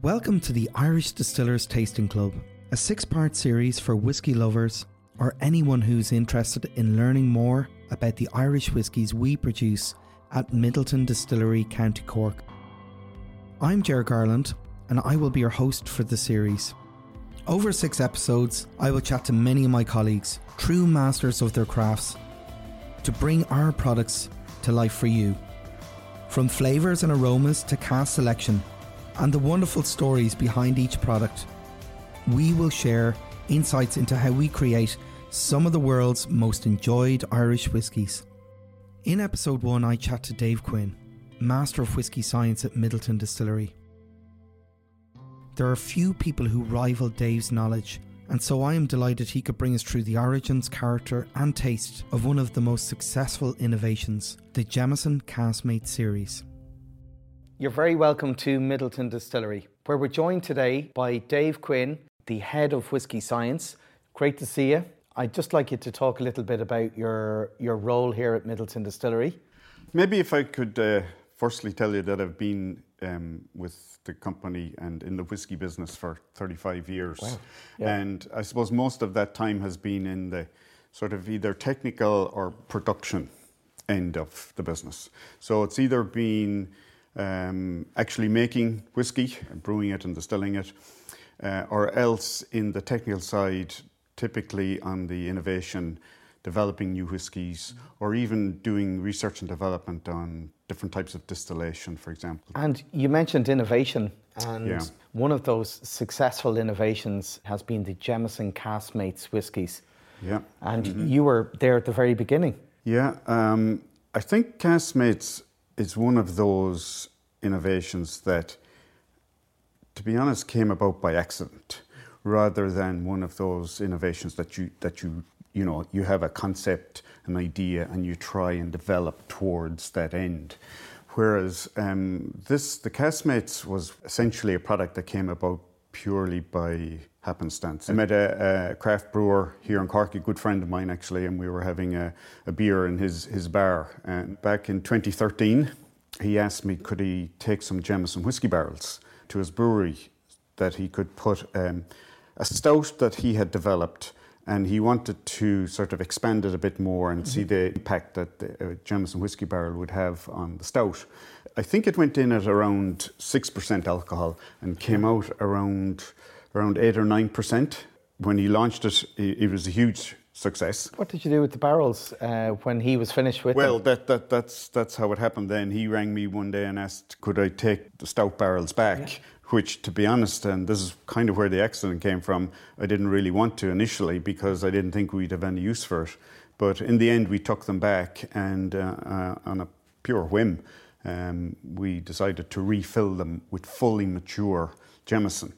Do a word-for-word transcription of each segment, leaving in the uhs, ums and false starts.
Welcome to the Irish Distillers Tasting Club, a six-part series for whisky lovers or anyone who's interested in learning more about the Irish whiskies we produce at Midleton Distillery, County Cork. I'm Ger Garland and I will be your host for the series. Over six episodes, I will chat to many of my colleagues, true masters of their crafts, to bring our products to life for you. From flavours and aromas to cask selection, and the wonderful stories behind each product, we will share insights into how we create some of the world's most enjoyed Irish whiskies. In episode one, I chat to Dave Quinn, Master of Whisky Science at Midleton Distillery. There are few people who rival Dave's knowledge, and so I am delighted he could bring us through the origins, character and taste of one of the most successful innovations, the Jameson Caskmate series. You're very welcome to Midleton Distillery, where we're joined today by Dave Quinn, the Head of Whisky Science. Great to see you. I'd just like you to talk a little bit about your, your role here at Midleton Distillery. Maybe if I could uh, firstly tell you that I've been um, with the company and in the whisky business for thirty-five years. Wow. Yeah. And I suppose most of that time has been in the sort of either technical or production end of the business. So it's either been um, actually making whisky, brewing it and distilling it, uh, or else in the technical side, typically on the innovation, developing new whiskies, or even doing research and development on different types of distillation, for example. And you mentioned innovation, and Yeah. one of those successful innovations has been the Jameson Caskmates whiskies. Yeah. And Mm-hmm. you were there at the very beginning. Yeah, um, I think Caskmates is one of those innovations that, to be honest, came about by accident, rather than one of those innovations that you that you you know you have a concept, an idea, and you try and develop towards that end. Whereas um, this, the Caskmates, was essentially a product that came about purely by happenstance. I met a, a craft brewer here in Cork, a good friend of mine actually, and we were having a, a beer in his, his bar. And back in twenty thirteen, he asked me could he take some Jameson whiskey barrels to his brewery that he could put um, a stout that he had developed, and he wanted to sort of expand it a bit more and mm-hmm. see the impact that the uh, Jameson whiskey barrel would have on the stout. I think it went in at around six percent alcohol and came out around around eight or nine percent. When he launched it, it was a huge success. What did you do with the barrels uh, when he was finished with well, them? Well, that, that, that's, that's how it happened then. He rang me one day and asked, could I take the stout barrels back? Yeah. Which, to be honest, and this is kind of where the accident came from, I didn't really want to initially because I didn't think we'd have any use for it. But in the end, we took them back, and uh, uh, on a pure whim, um, we decided to refill them with fully mature Jameson.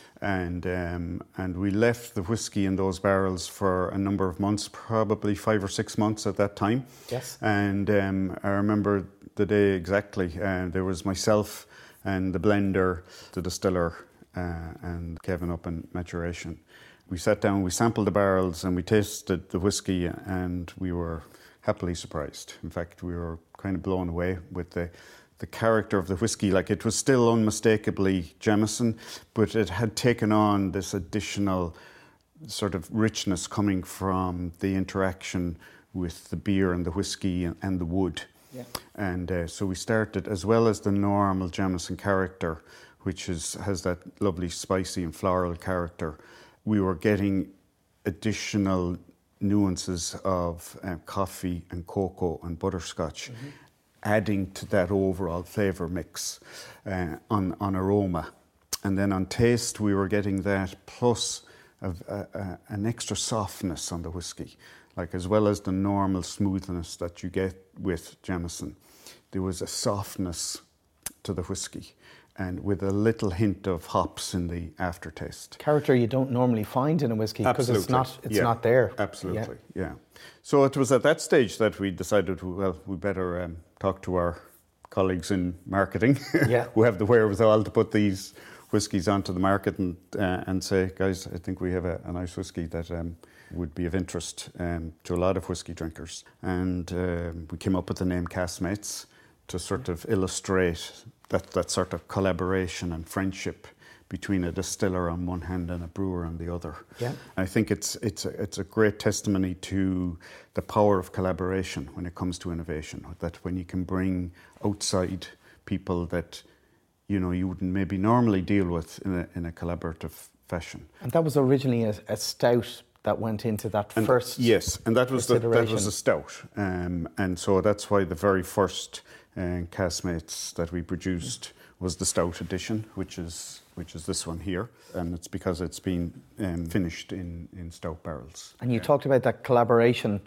And um, and we left the whiskey in those barrels for a number of months, probably five or six months at that time. Yes. And um, I remember the day exactly. Uh, there was myself and the blender, the distiller, uh, and Kevin up in maturation. We sat down, we sampled the barrels, and we tasted the whiskey, and we were happily surprised. In fact, we were kind of blown away with the the character of the whiskey. Like, it was still unmistakably Jameson, but it had taken on this additional sort of richness coming from the interaction with the beer and the whiskey and, and the wood. Yeah. And uh, so we started, as well as the normal Jameson character, which is has that lovely spicy and floral character, we were getting additional nuances of uh, coffee and cocoa and butterscotch, mm-hmm. adding to that overall flavour mix uh, on, on aroma. And then on taste, we were getting that plus a, a, a, an extra softness on the whiskey. Like, as well as the normal smoothness that you get with Jameson, there was a softness to the whiskey, and with a little hint of hops in the aftertaste. Character you don't normally find in a whiskey because it's not it's yeah. not there. Absolutely, yeah. yeah. So it was at that stage that we decided, well, we better um, talk to our colleagues in marketing yeah. who have the wherewithal to put these whiskies onto the market and uh, and say, guys, I think we have a, a nice whiskey that um, would be of interest um, to a lot of whiskey drinkers. And uh, we came up with the name Caskmates to sort of illustrate that, that sort of collaboration and friendship between a distiller on one hand and a brewer on the other. Yeah. I think it's it's a, it's a great testimony to the power of collaboration when it comes to innovation. That when you can bring outside people that you know you wouldn't maybe normally deal with in a in a collaborative fashion. And that was originally a, a stout that went into that and first. Yes, and that was the, that was a stout, um, and so that's why the very first uh, Caskmates that we produced was the stout edition, which is which is this one here, and it's because it's been um, finished in, in stout barrels. And you yeah. talked about that collaboration,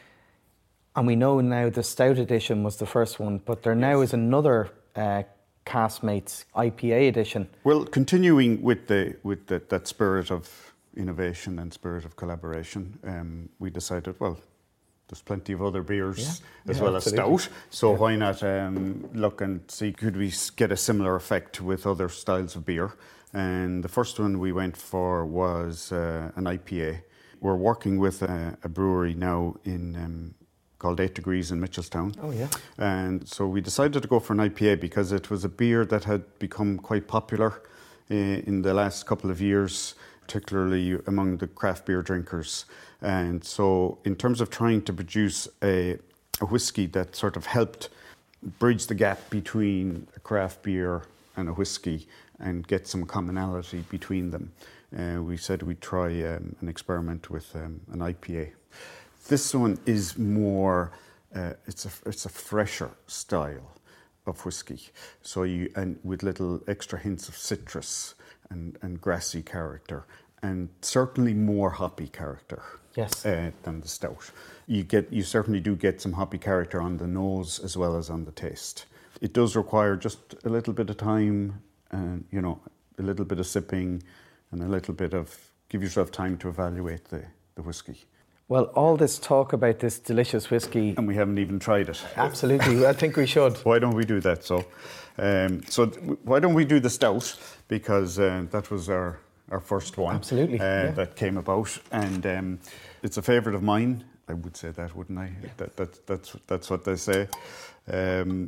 and we know now the stout edition was the first one, but there now is another uh, Caskmates I P A edition. Well, continuing with the with the, that spirit of innovation and spirit of collaboration, um, we decided, well, there's plenty of other beers yeah. as yeah, well absolutely. as stout, so yeah. why not um, look and see, could we get a similar effect with other styles of beer? And the first one we went for was uh, an I P A. We're working with a, a brewery now in um, called Eight Degrees in Mitchelstown. Oh yeah. And so we decided to go for an I P A because it was a beer that had become quite popular uh, in the last couple of years, particularly among the craft beer drinkers. And so in terms of trying to produce a, a whiskey that sort of helped bridge the gap between a craft beer and a whiskey and get some commonality between them, uh, we said we'd try um, an experiment with um, an I P A. This one is more, uh, it's a it's a fresher style of whiskey. So you, and with little extra hints of citrus and, and grassy character, and certainly more hoppy character. Yes. Uh, than the stout. You get, you certainly do get some hoppy character on the nose as well as on the taste. It does require just a little bit of time, and you know, a little bit of sipping, and a little bit of, give yourself time to evaluate the, the whiskey. Well, all this talk about this delicious whiskey, and we haven't even tried it. Absolutely, I think we should. Why don't we do that? So, um, so th- why don't we do the stout, because uh, that was our. Our first one, absolutely, uh, yeah. that came about, and um, it's a favourite of mine. I would say that, wouldn't I? Yeah. That, that, that's that's what they say. Um,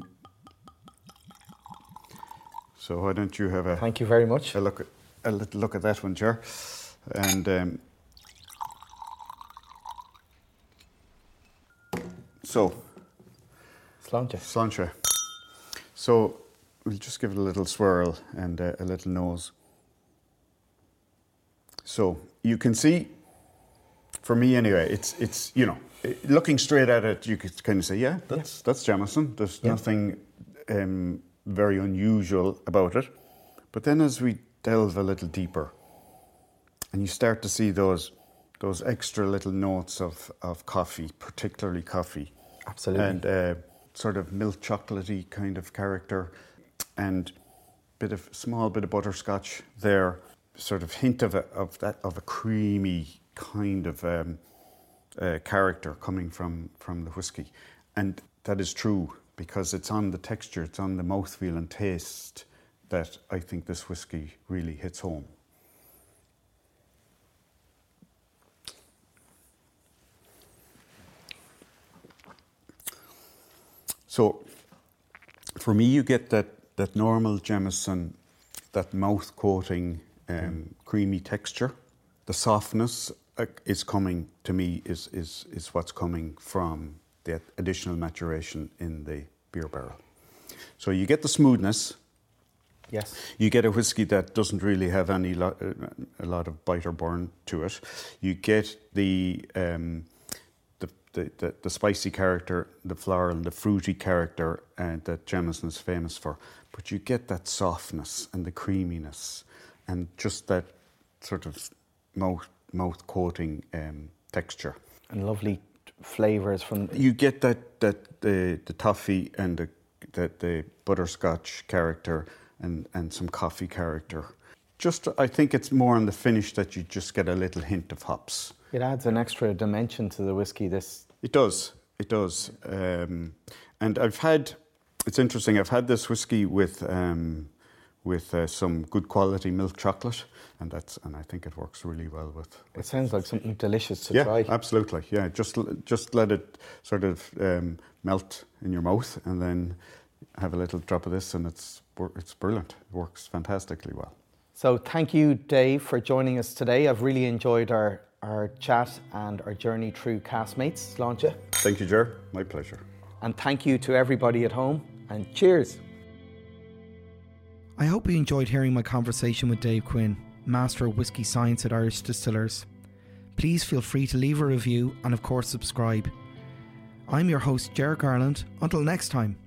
so why don't you have a? Thank you very much. A look at a little look at that one, Ger, and um, so. Sláinte. Sláinte. So we'll just give it a little swirl and uh, a little nose. So you can see, for me anyway, it's it's you know, looking straight at it, you could kind of say, yeah, that's yeah. that's Jameson. There's yeah. nothing um, very unusual about it. But then as we delve a little deeper, and you start to see those those extra little notes of, of coffee, particularly coffee, absolutely, and uh, sort of milk chocolatey kind of character, and bit of small bit of butterscotch there. Sort of hint of a, of that of a creamy kind of um, uh, character coming from, from the whiskey, and that is true because it's on the texture, it's on the mouthfeel and taste that I think this whiskey really hits home. So, for me, you get that that normal Jameson, that mouth coating. Um, creamy texture. The softness uh, is coming to me is, is is what's coming from the additional maturation in the beer barrel. So you get the smoothness. Yes. You get a whiskey that doesn't really have any lo- a lot of bite or burn to it. You get the um, the, the, the the spicy character, the floral and the fruity character uh, that Jameson is famous for. But you get that softness and the creaminess. And just that sort of mouth mouth coating um, texture, and lovely flavours from. You get that that the the toffee and the the, the butterscotch character and, and some coffee character. Just I think it's more on the finish that you just get a little hint of hops. It adds an extra dimension to the whiskey. This it does, it does, um, and I've had. It's interesting. I've had this whiskey with. Um, with uh, some good quality milk chocolate, and that's and I think it works really well with. with it sounds like something delicious to yeah, try. Yeah, absolutely. Yeah, just just let it sort of um, melt in your mouth, and then have a little drop of this, and it's it's brilliant. It works fantastically well. So thank you, Dave, for joining us today. I've really enjoyed our, our chat and our journey through Caskmates. Sláinte. Thank you, Ger. My pleasure. And thank you to everybody at home, and cheers. I hope you enjoyed hearing my conversation with Dave Quinn, Master of Whisky Science at Irish Distillers. Please feel free to leave a review and of course subscribe. I'm your host, Ger Garland. Until next time.